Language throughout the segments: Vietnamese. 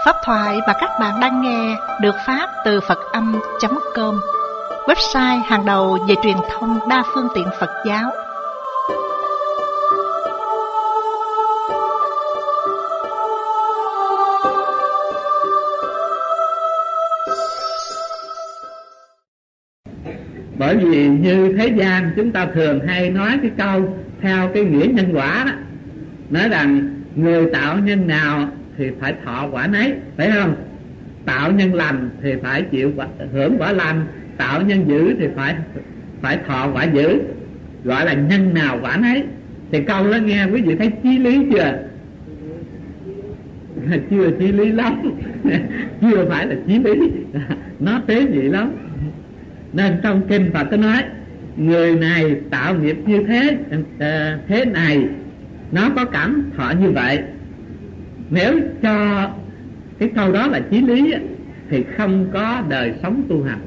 Pháp thoại mà các bạn đang nghe được phát từ Phật-âm.com, website hàng đầu về truyền thông đa phương tiện Phật giáo. Bởi vì như thế gian chúng ta thường hay nói cái câu theo cái nghĩa nhân quả đó, nói rằng người tạo nhân nào thì phải thọ quả nấy, phải không? Tạo nhân lành thì phải chịu hưởng quả lành, tạo nhân dữ thì phải thọ quả dữ, gọi là nhân nào quả nấy. Thì câu đó nghe quý vị thấy chí lý chưa? Chưa chí lý lắm chưa phải là chí lý nó tế nhị lắm. Nên trong kinh Phật có nói người này tạo nghiệp như thế này, nó có cảm thọ như vậy. Nếu cho cái câu đó là chí lý thì không có đời sống tu hành.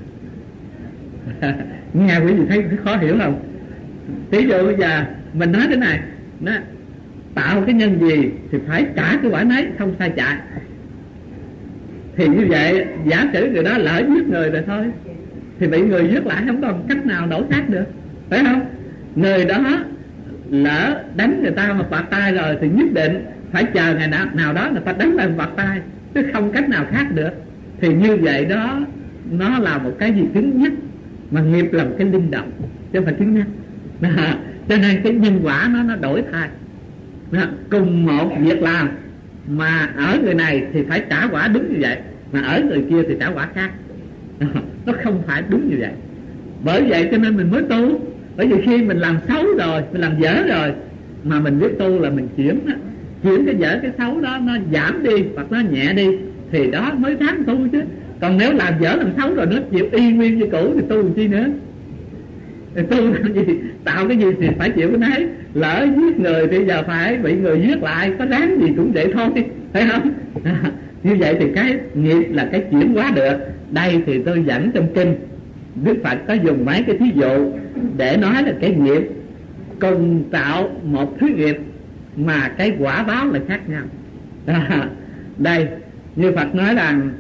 Nghe quý vị thấy khó hiểu không? Ví dụ bây giờ mình nói thế này, nó tạo cái nhân gì thì phải trả cái quả nấy, không sai chạy. Thì như vậy giả sử người đó lỡ giết người rồi thôi thì bị người giết lại, không còn cách nào đổi khác được, phải không? Người đó lỡ đánh người ta mà bạt tay rồi thì nhất định phải chờ ngày nào đó người ta đánh lại bạt tay, chứ không cách nào khác được. Thì như vậy đó, nó là một cái gì cứng nhắc, mà nghiệp là một cái linh động chứ không phải cứng nhắc. Cho nên cái nhân quả nó đổi thay. Cùng một việc làm mà ở người này thì phải trả quả đúng như vậy, mà ở người kia thì trả quả khác. Nó không phải đúng như vậy. Bởi vậy cho nên mình mới tu. Bởi vì khi mình làm xấu rồi, mình làm dở rồi, mà mình biết tu là mình chuyển cái dở cái xấu đó nó giảm đi hoặc nó nhẹ đi, thì đó mới đáng tu chứ. Còn nếu làm dở làm xấu rồi nó chịu y nguyên như cũ thì tu làm chi nữa? Thì tu làm gì? Tạo cái gì thì phải chịu cái nấy. Lỡ giết người thì giờ phải bị người giết lại, có đáng gì cũng vậy thôi, phải không? Như vậy thì cái nghiệp là cái chuyển hóa được. Đây thì tôi dẫn trong kinh Đức Phật có dùng mấy cái thí dụ để nói là cái nghiệp cùng tạo một thứ nghiệp mà cái quả báo là khác nhau. Đây như Phật nói rằng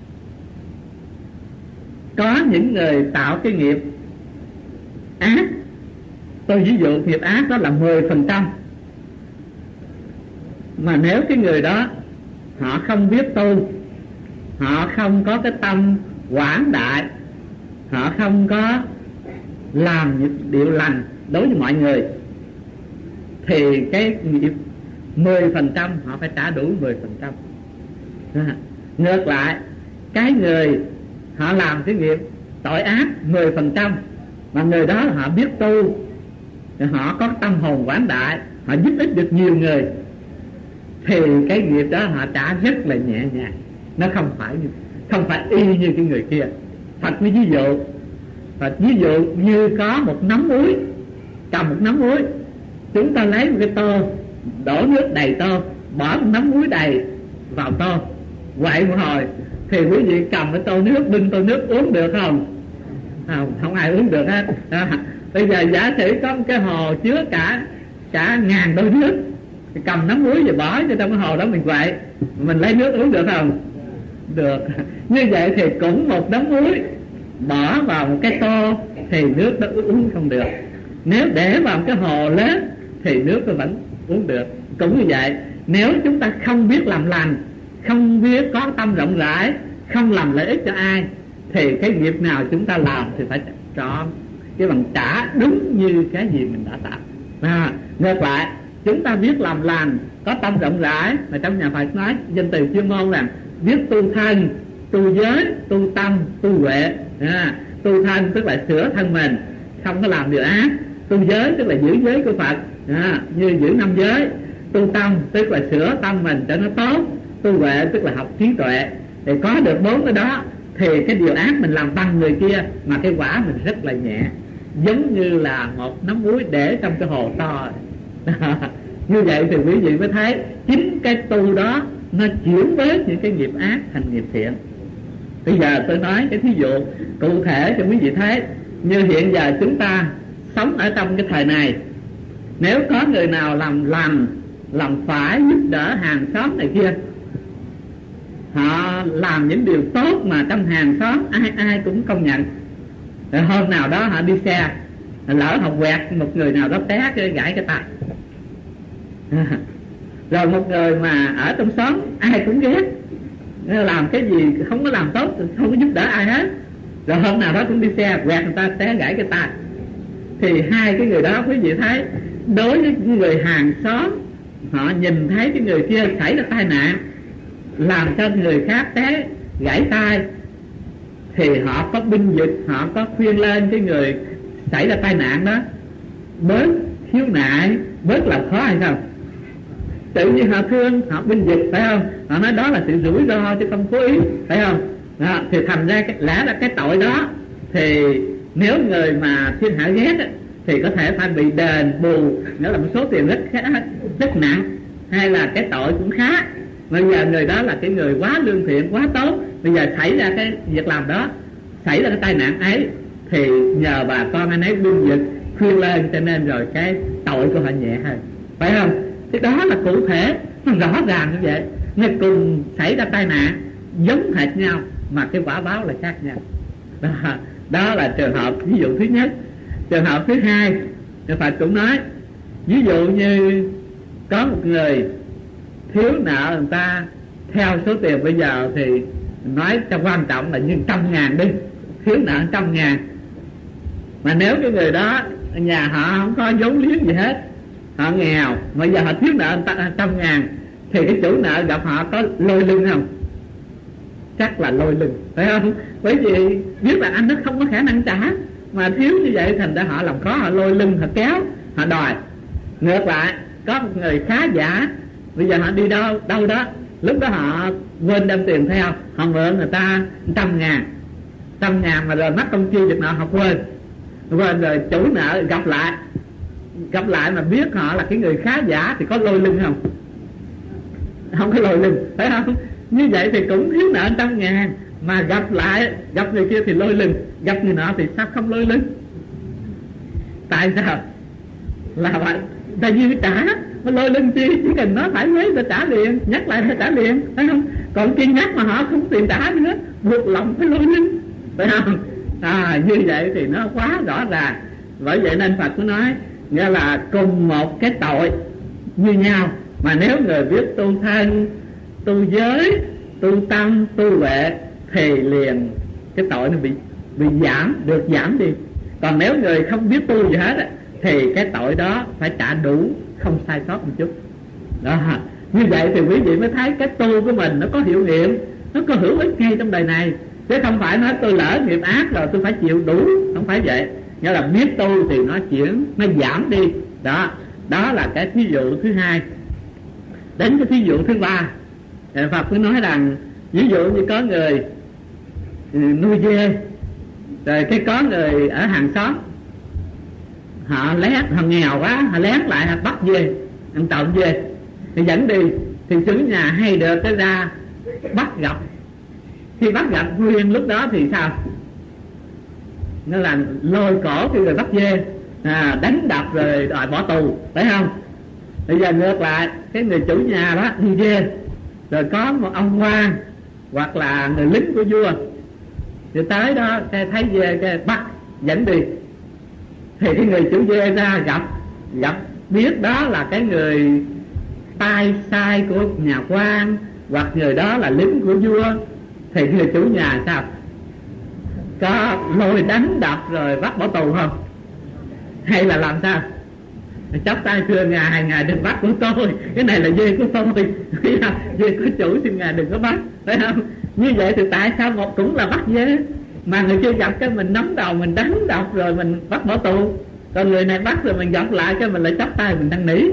có những người tạo cái nghiệp ác. Tôi ví dụ nghiệp ác đó là 10%. Mà nếu cái người đó họ không biết tu, họ không có cái tâm quảng đại, họ không có làm những điều lành đối với mọi người, thì cái nghiệp 10% họ phải trả đủ 10%. Ngược lại, cái người họ làm cái nghiệp tội ác 10%, mà người đó họ biết tu, họ có tâm hồn quảng đại, họ giúp ích được nhiều người, thì cái nghiệp đó họ trả rất là nhẹ nhàng. Nó không phải y như cái người kia. Phật mới ví dụ, Phật ví dụ như có một nắm muối, cầm một nắm muối, chúng ta lấy một cái tô, đổ nước đầy tô, bỏ một nắm muối đầy vào tô, quậy một hồi, thì quý vị cầm cái tô nước, bưng tô nước uống được không? Không ai uống được hết. Bây giờ giả sử có một cái hồ chứa cả ngàn đôi nước, thì cầm nắm muối và bỏ cho trong cái hồ đó mình quậy, mình lấy nước uống được không? Được. Như vậy thì cũng một nắm muối bỏ vào một cái tô thì nước đó uống không được. Nếu để vào một cái hồ lớn thì nước nó vẫn uống được. Cũng như vậy, nếu chúng ta không biết làm lành, không biết có tâm rộng rãi, không làm lợi ích cho ai, thì cái nghiệp nào chúng ta làm thì phải chọn cái bằng trả đúng như cái gì mình đã tạo. Ngược lại, chúng ta biết làm lành, có tâm rộng rãi, mà trong nhà Phật nói danh từ chuyên môn là biết tu thân, tu giới, tu tâm, tu huệ. Tu thân tức là sửa thân mình, không có làm điều ác. Tu giới tức là giữ giới của Phật, như giữ 5 giới. Tu tâm tức là sửa tâm mình cho nó tốt. Tu huệ tức là học trí tuệ. Thì có được 4 cái đó thì cái điều ác mình làm bằng người kia, mà cái quả mình rất là nhẹ, giống như là một nắm muối để trong cái hồ to. Như vậy thì quý vị mới thấy chính cái tu đó nó chuyển bớt những cái nghiệp ác thành nghiệp thiện. Bây giờ tôi nói cái thí dụ cụ thể cho quý vị thấy. Như hiện giờ chúng ta sống ở trong cái thời này, nếu có người nào làm lành, làm phải, giúp đỡ hàng xóm này kia, họ làm những điều tốt mà trong hàng xóm ai cũng công nhận. Rồi hôm nào đó họ đi xe, lỡ họ quẹt một người nào đó té gãy cái tay. Rồi một người mà ở trong xóm ai cũng ghét, làm cái gì không có làm tốt, không có giúp đỡ ai hết. Rồi hôm nào đó cũng đi xe quẹt người ta té gãy cái tay. Thì hai cái người đó quý vị thấy, đối với người hàng xóm, họ nhìn thấy cái người kia xảy ra tai nạn, làm cho người khác té gãy tay, thì họ có binh vực, họ có khuyên lên cái người xảy ra tai nạn đó bớt khiếu nại, bớt làm khó hay sao? Tự nhiên họ thương, họ binh vực, phải không? Họ nói đó là sự rủi ro chứ không cố ý, phải không? Đó, thì thành ra lẽ là cái tội đó thì nếu người mà thiên hạ ghét thì có thể phải bị đền bù, nghĩa là một số tiền rất nặng, hay là cái tội cũng khá. Bây giờ người đó là cái người quá lương thiện, quá tốt, bây giờ xảy ra cái việc làm đó, xảy ra cái tai nạn ấy, thì nhờ bà con anh ấy binh vực khuyên lên, cho nên rồi cái tội của họ nhẹ hơn, phải không? Thì đó là cụ thể, nó rõ ràng như vậy. Nên cùng xảy ra tai nạn giống hệt nhau mà cái quả báo là khác nhau. Đó là trường hợp ví dụ thứ nhất. Trường hợp thứ hai, Đức Phật cũng nói, ví dụ như có một người thiếu nợ người ta theo số tiền bây giờ thì nói cho quan trọng là như 100.000 đi, thiếu nợ 100.000. Mà nếu cái người đó nhà họ không có vốn liếng gì hết, họ nghèo, mà giờ họ thiếu nợ 100.000, thì cái chủ nợ gặp họ có lôi lưng không? Chắc là lôi lưng, phải không? Bởi vì biết là anh nó không có khả năng trả, mà thiếu như vậy thành ra họ làm khó, họ lôi lưng, họ kéo, họ đòi. Ngược lại có một người khá giả, bây giờ họ đi đâu đó, lúc đó họ quên đem tiền theo, họ mượn người ta 100.000 mà rồi mắc công chi việc nọ họ quên rồi chủ nợ gặp lại mà biết họ là cái người khá giả thì có lôi lưng không? Không có lôi lưng, phải không? Như vậy thì cũng thiếu nợ 100.000, mà gặp người kia thì lôi lưng, gặp người nọ thì sao không lôi lưng? Tại sao? Là vậy, ta dư trả, nó lôi lưng chi, chỉ cần nó phải lấy ta trả liền, nhắc lại ta trả liền, phải không? Còn kia nhắc mà họ không tiền trả nữa, buộc lòng phải lôi lưng, phải không? Như vậy thì nó quá rõ ràng. Bởi vậy nên Phật có nói, nghĩa là cùng một cái tội như nhau, mà nếu người biết tu thân, tu giới, tu tâm, tu huệ thì liền cái tội nó bị giảm đi. Còn nếu người không biết tu gì hết thì cái tội đó phải trả đủ, không sai sót một chút. Đó, như vậy thì quý vị mới thấy cái tu của mình nó có hiệu nghiệm, nó có hữu ích ngay trong đời này, chứ không phải nói tôi lỡ nghiệp ác rồi tôi phải chịu đủ, không phải vậy. Nghĩa là biết tu thì nó giảm đi. Đó là cái thí dụ thứ hai. Đến cái thí dụ thứ ba, Phật mới nói rằng ví dụ như có người nuôi dê, rồi cái có người ở hàng xóm họ nghèo quá, họ lén lại họ bắt dê, ăn trộm dê thì dẫn đi, thì chủ nhà hay được cái ra bắt gặp. Khi bắt gặp nguyên lúc đó thì sao? Nó là lôi cổ cái người bắt dê, đánh đập rồi đòi bỏ tù, phải không? Bây giờ ngược lại, cái người chủ nhà đó đi dê, rồi có một ông quan hoặc là người lính của vua thì tới đó thấy dê cái bắt dẫn đi, thì cái người chủ dê ra gặp biết đó là cái người tay sai của nhà quan hoặc người đó là lính của vua, thì người chủ nhà sao? Có lôi đánh đập rồi bắt bỏ tù không? Hay là làm sao? Chắp tay thưa ngài đừng bắt của tôi, cái này là dê của tôi, dê của chủ, xin ngài đừng có bắt, phải không? Như vậy thì tại sao một cũng là bắt dê mà người chưa gặp cái mình nắm đầu mình đánh đập rồi mình bắt bỏ tù, còn người này bắt rồi mình gặp lại cái mình lại chắp tay mình năn nỉ,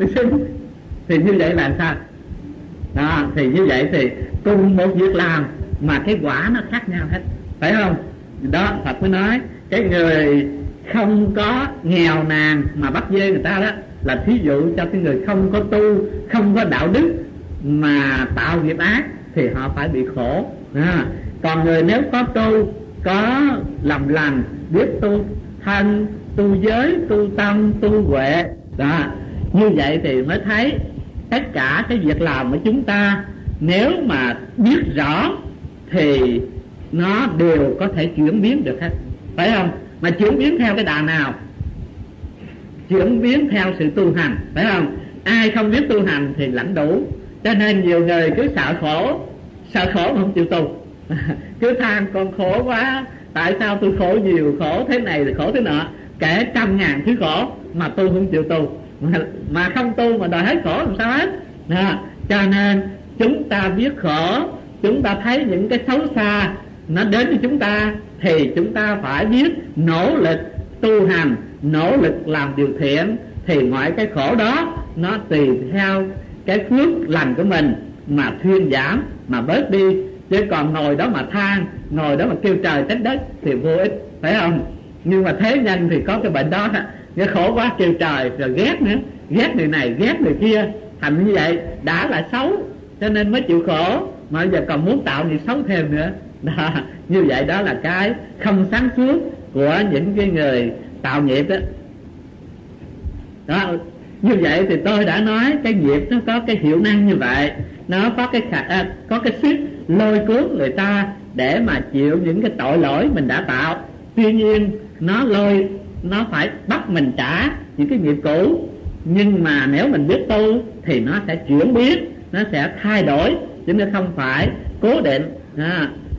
thì như vậy là sao? Đó, thì như vậy thì cùng một việc làm mà cái quả nó khác nhau hết, phải không? Đó Phật mới nói cái người không có nghèo nàn mà bắt dê người ta đó là thí dụ cho cái người không có tu, không có đạo đức mà tạo nghiệp ác thì họ phải bị khổ. Còn người nếu có tu, có làm lành, biết tu thân, tu giới, tu tâm, tu huệ đó, như vậy thì mới thấy tất cả cái việc làm của chúng ta nếu mà biết rõ thì nó đều có thể chuyển biến được hết, phải không? Mà chuyển biến theo cái đà nào? Chuyển biến theo sự tu hành, phải không? Ai không biết tu hành thì lãnh đủ. Cho nên nhiều người cứ sợ khổ mà không chịu tu. Cứ than con khổ quá, tại sao tôi khổ nhiều, khổ thế này thì khổ thế nọ, kể 100.000 thứ khổ mà tôi không chịu tu, mà không tu mà đòi hết khổ làm sao hết. Cho nên chúng ta biết khổ, chúng ta thấy những cái xấu xa nó đến với chúng ta, thì chúng ta phải biết nỗ lực tu hành, nỗ lực làm điều thiện, thì mọi cái khổ đó nó tùy theo cái phước lành của mình mà thuyên giảm, mà bớt đi. Chứ còn ngồi đó mà than, ngồi đó mà kêu trời trách đất thì vô ích, phải không? Nhưng mà thế nhân thì có cái bệnh đó, cái khổ quá kêu trời, rồi ghét nữa, ghét người này ghét người kia, thành như vậy đã là xấu, cho nên mới chịu khổ, mà giờ còn muốn tạo gì xấu thêm nữa đó. Như vậy đó là cái không sáng suốt của những cái người tạo nghiệp đó. Đó, như vậy thì tôi đã nói cái nghiệp nó có cái hiệu năng như vậy, nó có cái sức lôi cuốn người ta để mà chịu những cái tội lỗi mình đã tạo. Tuy nhiên nó phải bắt mình trả những cái nghiệp cũ, nhưng mà nếu mình biết tu thì nó sẽ chuyển biến, nó sẽ thay đổi, chứ nó không phải cố định.